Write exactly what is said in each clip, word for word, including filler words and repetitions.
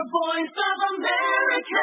voice of America.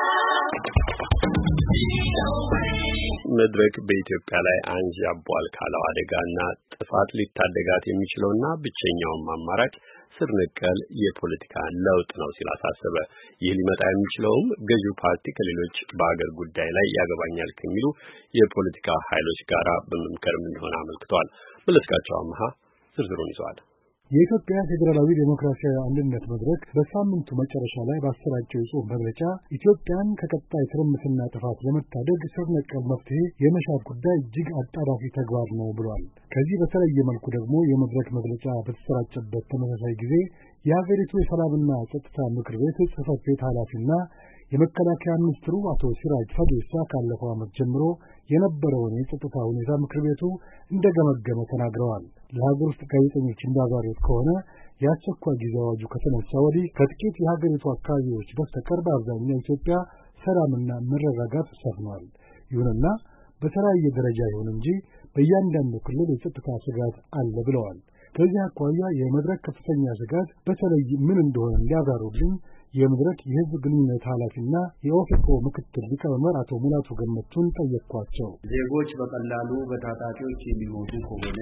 መድረክ በኢትዮጵያ ላይ አንዣቧል ካለው አደጋና ጥፋት ሊታደጋት የሚችለውና ብቸኛውም አማራጭ ስር ነቀል የፖለቲካ ለውጥ ነው ሲል አሳሰበ። ይህ ሊመጣ የሚችለውም ገዢው ፓርቲ ከሌሎች በአገር ጉዳይ ላይ ያገባኛል ከሚሉ የፖለቲካ ኃይሎች ጋር በመምከር እንደሆነ አመልክቷል። መለስካቸው አምሃ ዝርዝሩን ይዟል። የኢትዮጵያ ፌዴራላዊ ዴሞክራሲያዊ አንድነት መድረክ በሳምንቱ መጨረሻ ላይ ባሰራጨው የጽሑፍ መግለጫ ኢትዮጵያን ከቀጣይ ትርምስና ጥፋት ለመታደግ ስር ነቀል መፍትሄ የመሻት ጉዳይ እጅግ አጣዳፊ ተግባር ነው ብሏል። ከዚህ በተለየ መልኩ ደግሞ የመድረክ መግለጫ በተሰራጨበት ተመሳሳይ ጊዜ የሀገሪቱ የሰላምና ጸጥታ ምክር ቤት ጽሕፈት ቤት ኃላፊና የመከላከያ ሚኒስትሩ አቶ ሲራጅ ፈጌሳ ካለፈው ዓመት ጀምሮ የነበረውን የጸጥታ ሁኔታ ምክር ቤቱ እንደገመገመ ተናግረዋል። ለሀገር ውስጥ ጋዜጠኞች እንዳብራሩት ከሆነ የአስቸኳይ ጊዜ አዋጁ ከተነሳ ወዲህ ከጥቂት የሀገሪቱ አካባቢዎች በስተቀር በአብዛኛው ኢትዮጵያ ሰላምና መረጋጋት ሰፍኗል። ይሁንና በተለያየ ደረጃ ይሁን እንጂ በእያንዳንዱ ክልል የጸጥታ ስጋት አለ ብለዋል። ከዚህ አኳያ የመድረክ ከፍተኛ ስጋት በተለይ ምን እንደሆነ እንዲያብራሩልኝ የመድረክ የሕዝብ ግንኙነት ኃላፊና የኦፌኮ ምክትል ሊቀመንበር አቶ ሙላቱ ገመቹን ጠየቅኳቸው። ዜጎች በቀላሉ በታጣቂዎች የሚሞቱ ከሆነ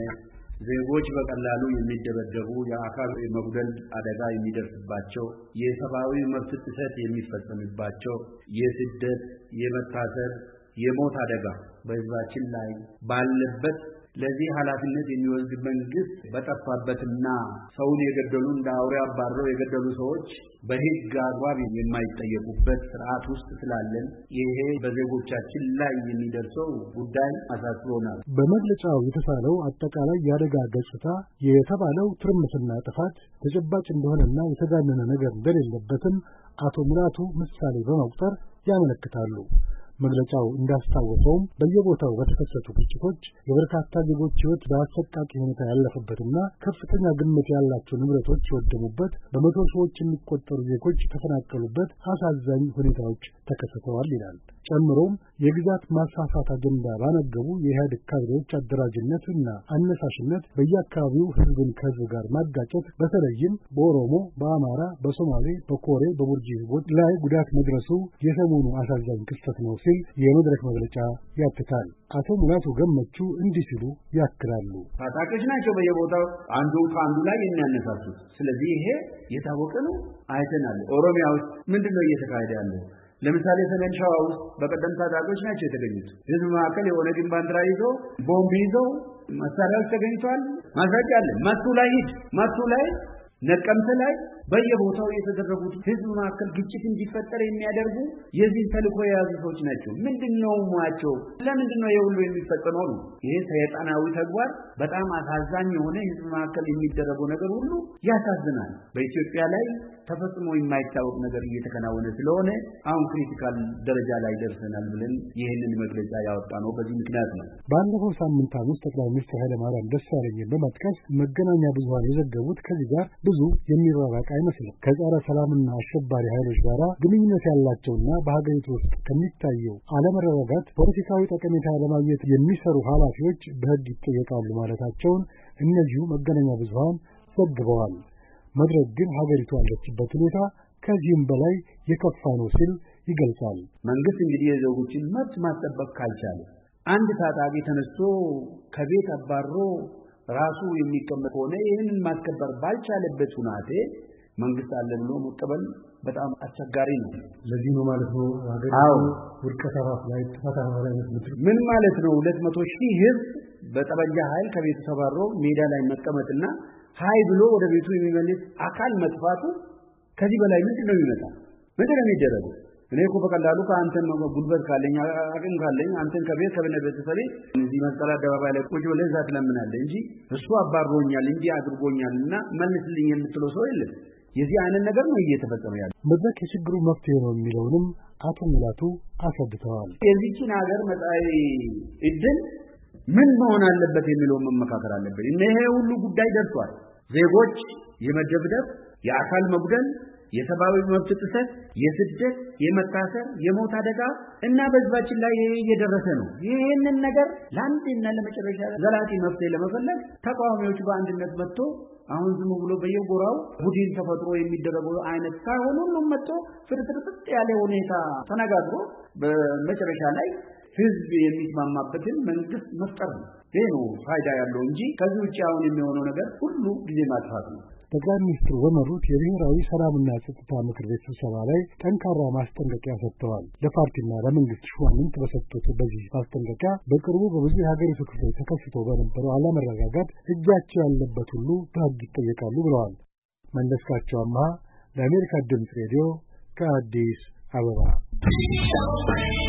ዜጎች በቀላሉ የሚደበደቡ፣ የአካል መጉደል አደጋ የሚደርስባቸው፣ የሰብአዊ መብት ጥሰት የሚፈጸምባቸው፣ የስደት፣ የመታሰር፣ የሞት አደጋ በሕዝባችን ላይ ባለበት ለዚህ ኃላፊነት የሚወስድ መንግስት በጠፋበትና ሰውን የገደሉ እንደ አውሬ አባረው የገደሉ ሰዎች በሕግ አግባብ የማይጠየቁበት ስርዓት ውስጥ ስላለን ይሄ በዜጎቻችን ላይ የሚደርሰው ጉዳይ አሳስቦናል። በመግለጫው የተሳለው አጠቃላይ የአደጋ ገጽታ የተባለው ትርምስና ጥፋት ተጨባጭ እንደሆነና የተጋነነ ነገር እንደሌለበትም አቶ ሙላቱ ምሳሌ በመቁጠር ያመለክታሉ። መግለጫው እንዳስታወሰውም በየቦታው በተከሰቱ ግጭቶች የበርካታ ዜጎች ሕይወት በአሰቃቂ ሁኔታ ያለፈበትና ከፍተኛ ግምት ያላቸው ንብረቶች የወደሙበት፣ በመቶ ሺዎች የሚቆጠሩ ዜጎች የተፈናቀሉበት አሳዛኝ ሁኔታዎች ተከስተዋል ይላል። ጨምሮም የግዛት ማስፋፋት አጀንዳ ባነገቡ የኢህአዴግ ካድሬዎች አደራጅነትና አነሳሽነት በየአካባቢው ሕዝብን ከሕዝብ ጋር ማጋጨት፣ በተለይም በኦሮሞ፣ በአማራ፣ በሶማሌ፣ በኮሬ፣ በቡርጂ ሕዝቦች ላይ ጉዳት መድረሱ የሰሞኑ አሳዛኝ ክስተት ነው ሲል የመድረክ መግለጫ ያትታል። አቶ ሙላቱ ገመቹ እንዲህ ሲሉ ያክላሉ። ታጣቂዎች ናቸው በየቦታው አንዱን ከአንዱ ላይ የሚያነሳሱት። ስለዚህ ይሄ የታወቀ ነው፣ አይተናል። ኦሮሚያ ውስጥ ምንድነው እየተካሄደ ያለው? ለምሳሌ ሰሜን ሸዋ ውስጥ በቀደም ታጣቂዎች ናቸው የተገኙት። ህዝብ መካከል የኦነግን ባንዲራ ይዞ ቦምብ ይዘው መሳሪያዎች ተገኝቷል። ማስረጃ አለ። መቱ ላይ ሂድ፣ መቱ ላይ፣ ነቀምት ላይ በየቦታው የተደረጉት ህዝብ መካከል ግጭት እንዲፈጠር የሚያደርጉ የዚህ ተልዕኮ የያዙ ሰዎች ናቸው። ምንድነው ሟቸው? ለምንድነው የሁሉ የሚፈጸመው? ይሄ ሰይጣናዊ ተግባር በጣም አሳዛኝ የሆነ ህዝብ መካከል የሚደረገው ነገር ሁሉ ያሳዝናል። በኢትዮጵያ ላይ ተፈጽሞ የማይታወቅ ነገር እየተከናወነ ስለሆነ አሁን ክሪቲካል ደረጃ ላይ ደርሰናል ብለን ይህንን መግለጫ ያወጣነው በዚህ ምክንያት ነው። ባለፈው ሳምንት ሐሙስ ጠቅላይ ሚኒስትር ኃይለማርያም ደሳለኝን በመጥቀስ መገናኛ ብዙሃን የዘገቡት ከዚህ ጋር ብዙ የሚራራቅ አይመስልም። ከጸረ ሰላምና አሸባሪ ኃይሎች ጋር ግንኙነት ያላቸውና በሀገሪቱ ውስጥ ከሚታየው አለመረጋጋት ፖለቲካዊ ጠቀሜታ ለማግኘት የሚሰሩ ኃላፊዎች በሕግ ይጠየቃሉ ማለታቸውን እነዚሁ መገናኛ ብዙሃን ዘግበዋል። መድረክ ግን ሀገሪቱ ያለችበት ሁኔታ ከዚህም በላይ የከፋ ነው ሲል ይገልጻል። መንግስት እንግዲህ የዜጎችን መብት ማስጠበቅ ካልቻለ፣ አንድ ታጣቂ ተነስቶ ከቤት አባሮ ራሱ የሚቀመጥ ሆነ ይህንን ማስከበር ባልቻለበት ሁናቴ መንግስት አለ ብሎ መቀበል በጣም አስቸጋሪ ነው። ለዚህ ነው ማለት ነው ሀገሪቱ ውድቀት አፋፍ ላይ ተፈታተና ላይ ምን ማለት ነው? ሁለት መቶ ሺህ ህዝብ በጠበንጃ ኃይል ከቤቱ ተባሮ ሜዳ ላይ መቀመጥና ሃይ ብሎ ወደ ቤቱ የሚመለስ አካል መጥፋቱ ከዚህ በላይ ምንድነው ይመጣ? ምንድነው የሚደረገው? እኔ እኮ በቀላሉ ከአንተን ጉልበት ካለኝ አቅም ካለኝ አንተን ከቤት ከበነበተሰሪ እዚህ መስቀል አደባባይ ላይ ቁጭ ብለህ ዛት ለምናለህ እንጂ እሱ አባሮኛል እንዲህ አድርጎኛልና መልስልኝ የምትለው ሰው የለም። የዚህ አይነት ነገር ነው እየተፈጸመ ያለው። መድረክ የችግሩ መፍትሄ ነው የሚለውንም አቶ ሙላቱ አስረድተዋል። የዚህችን ሀገር መጻኢ ዕድል ምን መሆን አለበት የሚለው መመካከር አለበት። ይሄ ሁሉ ጉዳይ ደርሷል። ዜጎች የመደብደብ፣ የአካል መጉደል፣ የሰብአዊ መብት ጥሰት፣ የስደት፣ የመታሰር፣ የሞት አደጋ እና በህዝባችን ላይ እየደረሰ ነው። ይህንን ነገር ለአንድና ለመጨረሻ ዘላቂ መፍትሄ ለመፈለግ ተቃዋሚዎች በአንድነት መጥቶ አሁን ዝም ብሎ በየጎራው ቡድን ተፈጥሮ የሚደረገው አይነት ሳይሆን ሁሉም መጥቶ ፍርጥርጥ ያለ ሁኔታ ተነጋግሮ በመጨረሻ ላይ ህዝብ የሚስማማበትን መንግስት መፍጠር ነው። ይሄ ነው ፋይዳ ያለው እንጂ ከዚህ ውጪ አሁን የሚሆነው ነገር ሁሉ ጊዜ ማጥፋት ነው። ጠቅላይ ሚኒስትሩ በመሩት የብሔራዊ ሰላምና ጸጥታ ምክር ቤት ስብሰባ ላይ ጠንካራ ማስጠንቀቂያ ሰጥተዋል። ለፓርቲና ለመንግስት ሹማምንት በሰጡት በዚህ ማስጠንቀቂያ በቅርቡ በብዙ የሀገሪቱ ክፍሎች ተከስቶ በነበረው አለመረጋጋት እጃቸው ያለበት ሁሉ በሕግ ይጠየቃሉ ብለዋል። መለስካቸው አምሃ ለአሜሪካ ድምፅ ሬዲዮ ከአዲስ አበባ